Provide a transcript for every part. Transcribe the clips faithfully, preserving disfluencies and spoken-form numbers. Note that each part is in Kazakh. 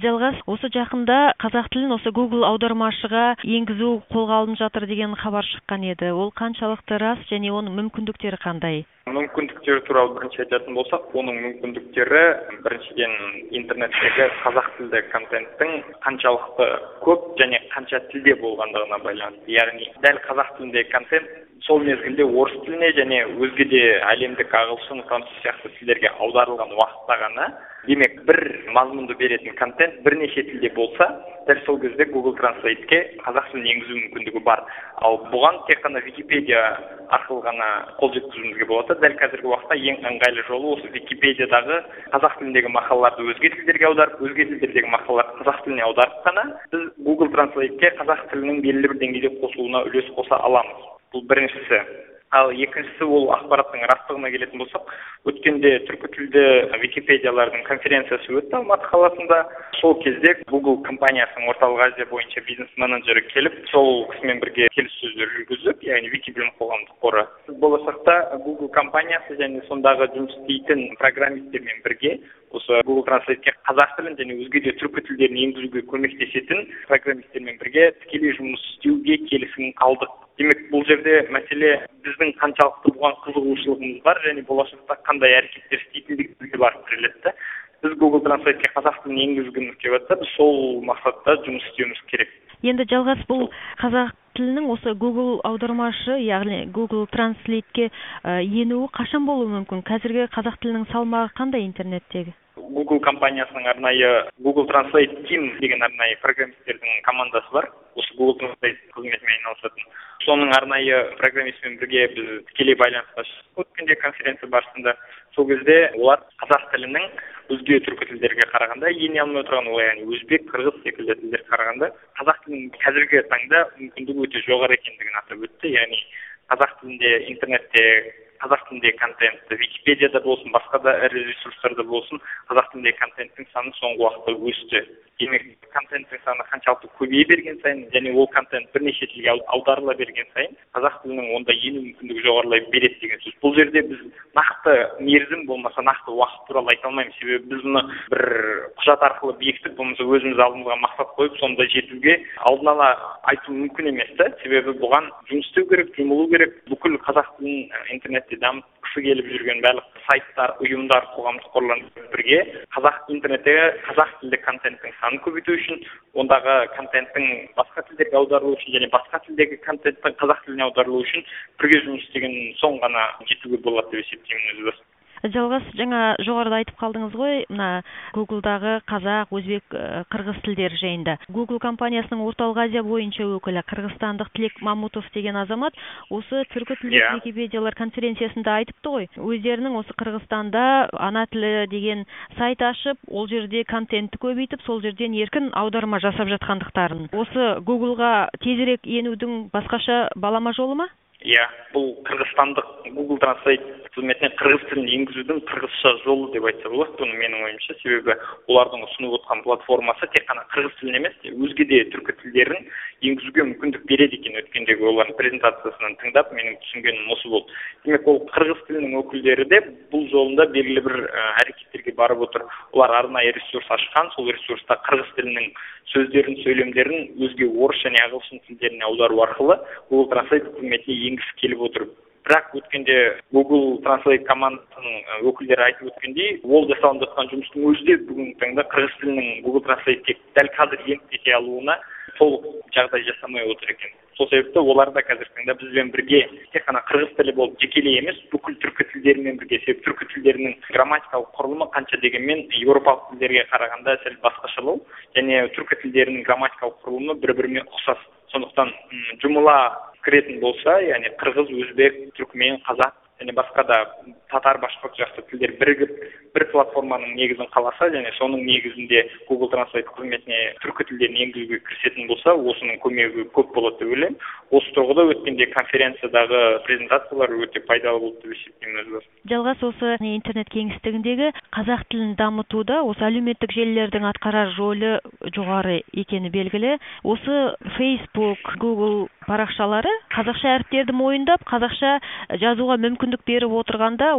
Жалғас, осы жақында қазақ тілін осы Google аудармашыға енгізу қолға алынып жатыр деген хабар шыққан еді. Ол қаншалықты рас және оның мүмкіндіктері қандай? Мүмкіндіктері туралы бірінші айтатын болсақ, оның мүмкіндіктері біріншіден интернеттегі қазақ тілді контенттің қаншалықты көп және қанша тілде болғандығына байланысты. Яғни дәл қазақ тіліндегі контент сол мезгілде орыс тіліне және өзге де әлемдік ағылшын, француз сияқты тілдерге аударылған уақытта ғана, демек бір мазмұнды беретін контент бірнеше тілде болса, дәл сол кезде Google Translate-ке қазақ тілін енгізу мүмкіндігі бар. Ал бұған тек қана Википедия арқылы ғана қол жеткізуімізге болады. Дәл қазіргі уақытта ең ыңғайлы жолы осы Википедиядағы қазақ тіліндегі мақалаларды өзге тілдерге аударып, өзге тілдердегі мақалаларды қазақ тіліне аударып қана біз Google Translate-ке қазақ тілінің белгілі бір деңгейде қосылуына үлес қоса аламыз. Бұл біріншісі. Ал екіншісі ол ақпараттың растығына келетін болсақ, өткенде түркі тілді Википедиялардың конференциясы өтті Алматы қаласында. Сол кезде Google компаниясының орталық Азия бойынша бизнес-менеджері келіп, сол кісімен бірге келіссөздер жүргізіп, яғни Викибілім қоғамдық қоры. Болашақта Google компаниясы және сондағы жұмыс істейтін программисттермен бірге осы Google Translate-ке қазақ тілін және өзге де түркі тілдерін енгізуге көмектесетін программисттермен бірге тікелей жұмыс істеуге келісім алдық. Демек, бұл жерде мәселе біздің қаншалықты бұған қызығушылығымыз бар және болашақта қандай әрекеттер істейтіндігімізге барып тіреледі. Біз Google Translate-ке қазақ тілін енгізгіміз келіп жатса, біз сол мақсатта жұмыс істеуіміз керек. Енді Жалғас, бұл қазақ тілінің осы Google аудармашы, яғни Google Translate-ке енуі қашан болуы мүмкін? Қазіргі қазақ тілінің салмағы қандай интернеттегі? Google компаниясының арнайы Google Translate Team деген арнайы программисттердің командасы бар. Осы Google Translate қызметімен айналысатын. Соның арнайы программистмен бірге біз тікелей байланысқа шығып өткенде конференция барысында. Сол кезде олар қазақ тілінің өзге түркі тілдерге қарағанда ене алмай отырған, ол яғни өзбек, қырғыз секілді тілдерге қарағанда қазақ тілінің қазіргі таңда мүмкіндігі өте жоғары екендігін атап өтті. Яғни қазақ тілінде интернетте қазақ тіліндегі контент, Википедияда болсын, басқа да ірі ресурстарда болсын, қазақ тіліндегі контенттің саны соңғы уақытта өсті. Демек, контенттің саны қаншалықты көбейе берген сайын, және ол контент бірнеше тілге аударыла берген сайын, қазақ тілінің онда ену мүмкіндігі жоғарылай береді деген сөз. Бұл жерде біз нақты мерзім болмаса, нақты уақыт туралы айта алмаймыз. Себебі біз мұны бір құжат арқылы бекітіп, болмаса өзіміз алдымызға мақсат қойып, сонда жетуге алдын ала айту мүмкін емес та. Себебі бұған жұмыс істеу керек, жұмылу керек. Бүкіл қазақ тілін интернетте дамытқысы келіп жүрген барлық сайттар, ұйымдар, қоғамдық қорлармен бірге қазақ интернеттегі қазақ тілді контенттің санын көбейту үшін, ондағы контенттің басқа тілдерге аударылу үшін және басқа тілдегі контенттің қазақ тіліне аударылу үшін бірге жұмыс істеген соң ғана жетуге болады деп есептеймін өзі. Жалғас, жаңа жоғарыда айтып қалдыңыз ғой, мына Google-дағы қазақ, өзбек, қырғыз тілдері жайында. Google компаниясының орталық Азия бойынша өкілі қырғызстандық Тілек Мамутов деген азамат осы түркі тілді yeah. Википедиялар конференциясында айтыпты ғой. Өздерінің осы Қырғызстанда ана тілі деген сайт ашып, ол жерде контентті көбейтіп, сол жерден еркін аударма жасап жатқандықтарын. Осы Google-ға тезірек енудің басқаша балама жолы ма? Иә, бұл қырғызстандық Google Translate қызметіне қырғыз тілін енгізудің қырғызша жолы деп айтса болады, бұны менің ойымша. Себебі олардың ұсынып отқан платформасы тек қана қырғыз тілін емес, өзге де түркі тілдерін енгізуге мүмкіндік береді екен. Өткендегі олардың презентациясынан тыңдап, менің түсінгенім осы болды. Демек, ол қырғыз тілінің өкілдері де бұл жолында белгілі бір әрекеттерге барып отыр. Олар арнайы ресурс ашқан, сол ресурста қырғыз тілінің сөздерін, сөйлемдерін өзге орыс және ағылшын тілдеріне аудару арқылы Google Translate қызметіне енгісі келіп отыр. Бірақ өткенде Google Translate командасының өкілдері айтып өткендей, ол жасалынып жатқан жұмыстың өзі де бүгінгі таңда қырғыз тілінің Google Translate-ке дәл қазір еніп кете алуына толық жағдай жасамай отыр екен. Сол себепті олар да қазіргі таңда бізбен бірге тек қана қырғыз тілі болып жекелей емес, бүкіл түркі тілдерімен бірге, себебі түркі тілдерінің грамматикалық құрылымы қанша дегенмен еуропалық тілдерге қарағанда сәл басқашалау, және түркі тілдерінің грамматикалық құрылымы бір-бірімен ұқсас. Сондықтан жұмыла кіретін болса, яғни қырғыз, өзбек, түркмен, қазақ және басқа да татар, башқұрт жақсы тілдер бірігіп бір платформаның негізін қаласа, және соның негізінде Google Translate қызметіне түркі тілдерін енгізуге кірісетін болса, осының көмегі көп болады деп ойлаймын. Осы тұрғыда өткенде конференциядағы презентациялар өте пайдалы болды деп есептеймін өзі. Жалғас, осы интернет кеңістігіндегі қазақ тілін дамытуда осы әлеуметтік желілердің атқарар рөлі жоғары екені белгілі. Осы Facebook, Google парақшалары қазақша әріптерді мойындап, қазақша жазуға мүмкіндік беріп отырғанда,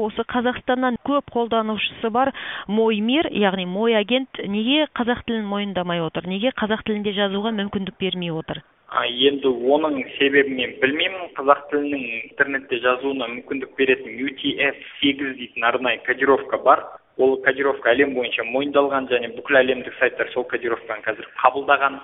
осы Қазақстаннан көп қолданушысы бар Мой мир, яғни Мой агент неге қазақ тілін мойындамай отыр? Неге қазақ тілінде жазуға мүмкіндік бермей отыр? Енді оның себебін мен білмеймін. Қазақ тілінің интернетте жазуына мүмкіндік беретін ю ти эф сегіз дейтін арнайы кодировка бар. Ол кодировка әлем бойынша мойындалған және бүкіл әлемдік сайттар сол кодировканы қазір қабылдаған.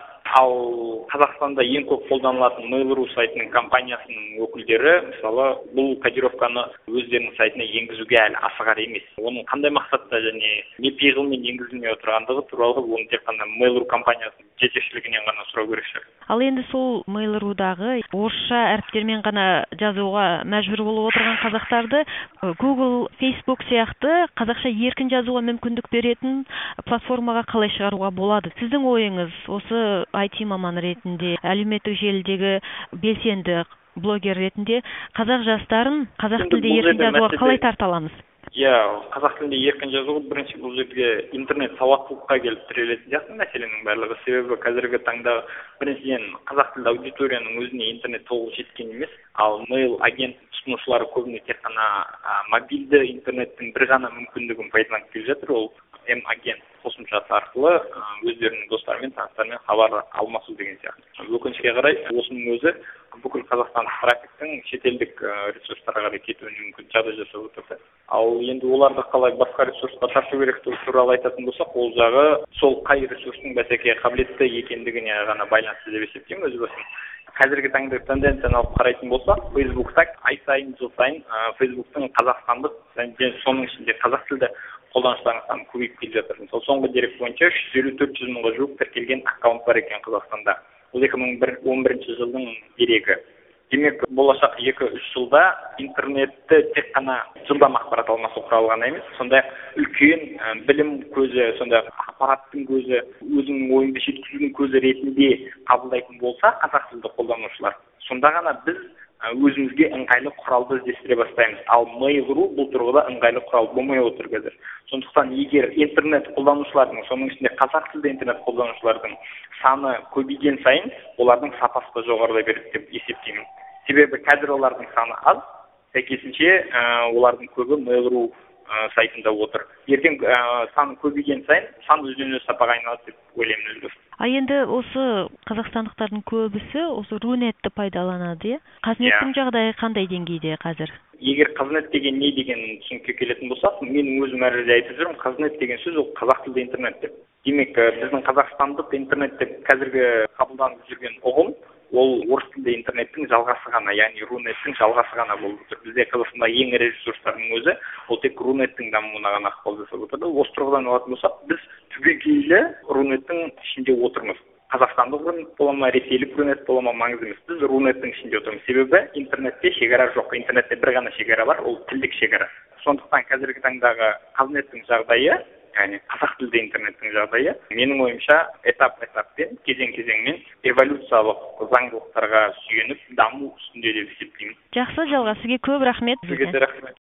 Ал Қазақстанда ең көп қолданылатын Mail.ru сайтының компаниясының өкілдері мысалы бұл кодировканы өздерінің сайтына енгізуге әлі асығар емес. Оның қандай мақсатта және не пиғылмен енгізілмей отырғандығы туралы оны тек қана Mail.ru компаниясының жетекшілігінен ғана сұрау керек шығар. Ал енді сол Mail.ru-дағы орысша әріптермен ғана жазуға мәжбүр болып отырған қазақтарды Google, Facebook сияқты қазақша еркін жазуға мүмкіндік беретін платформаға қалай шығаруға болады? Сіздің ойыңыз осы ай ти маманы ретінде, әлеуметтік желідегі белсенді блогер ретінде қазақ жастарын қазақ тілде еркін жазуға қалай тарта аламыз? Иә, қазақ тілінде еркін жазуға бірінші бұл жерге интернет сауаттылыққа келіп тірелетін сияқты мәселенің барлығы. Себебі қазіргі таңда біріншіден қазақ тілді аудиторияның өзіне интернет толық жеткен емес, ал Mail агент тұтынушылары көбіне тек қана мобильді интернеттің бір ғана мүмкіндігін пайдаланып келе жатыр. Ол эм агент қосымшасы арқылы өздерінің достарымен, таныстарымен хабар алмасу деген сияқты. Өкінішке қарай осының өзі бүкіл қазақстандық трафиктің шетелдік ресурстарға қарай кетуіне мүмкін жағдай жасап отырды. Ал енді оларды қалай басқа ресурсқа тарту керектігі туралы айтатын болсақ, ол жағы сол қай ресурстың бәсекеге қабілетті екендігіне ғана байланысты деп есептеймін өз басым. Қазіргі таңда тенденцияны алып қарайтын болсақ, Facebook'та ай сайын, жыл сайын Facebook'тың қазақстандық және соның ішінде қазақ тілді қолданушыларының саны көбейіп келе жатыр. Сол соңғы дерек бойынша үш жүз елу төрт жүз мыңға жуық тіркелген аккаунт бар екен Қазақстанда. Бұл екі мың он бірінші жылдың дерегі. Демек, болашақ екі-үш жылда интернетті тек қана жылдам ақпарат алмасу құралы ғана емес, сондай үлкен білім көзі, сондай ақпараттың көзі, өзінің ойыңды жеткізудің көзі ретінде қабылдайтын болса қазақ тілді қолданушылар, сонда ғана біз өзімізге ыңғайлы құралды іздестіре бастаймыз. Ал Mail.ru бұл тұрғыда ыңғайлы құрал болмай отыр қазір. Сондықтан егер интернет қолданушылардың, соның ішінде қазақ тілді интернет қолданушылардың саны көбейген сайын, олардың сапасы да жоғарылай береді деп есептеймін. Себебі қазір олардың саны аз, сәйкесінше олардың көбі Mail.ru сайтында отыр. Ертең саны көбейген сайын, сан өзінен өз сапаға айналады деп ойлаймын өз. А енді осы қазақстандықтардың көбісі осы Рунетті пайдаланады, иә? Қазнеттің жағдайы қандай деңгейде қазір? Егер Қазнет деген не деген түсінікке келетін болсақ, менің өзім әрі айтып жүрмін, Қазнет деген сөз ол қазақ тілді интернет деп. Демек, біздің қазақстандық интернет деп қазіргі қабылданып жүрген ұғым, ол орыс тілді интернеттің жалғасы ғана, яғни Рунеттің жалғасы ғана болып отыр. Бізде Қазақстанда ең ірі ресурстардың өзі, ол тек Рунеттің дамуына ғана ықпал жасап отырды. Осы тұрғыдан алатын болсақ, біз түбегейлі Рунеттің ішінде отырмыз. Қазақстандық Рунет бола ма, ресейлік Рунет бола ма, маңызды емес. Біз Рунеттің ішінде отырмыз. Себебі интернетте шекара жоқ. Интернетте бір ғана шекара бар, ол тілдік шекара. Сондықтан қазіргі таңдағы Қазнеттің жағдайы, яғни қазақ тілді интернеттің жағдайы, менің ойымша этап-этаппен, кезең-кезеңмен эволюциялық заңдылықтарға сүйеніп даму үстінде деп есептеймін. Жақсы, Жалға, сізге көп рахмет. Сізге де рахмет.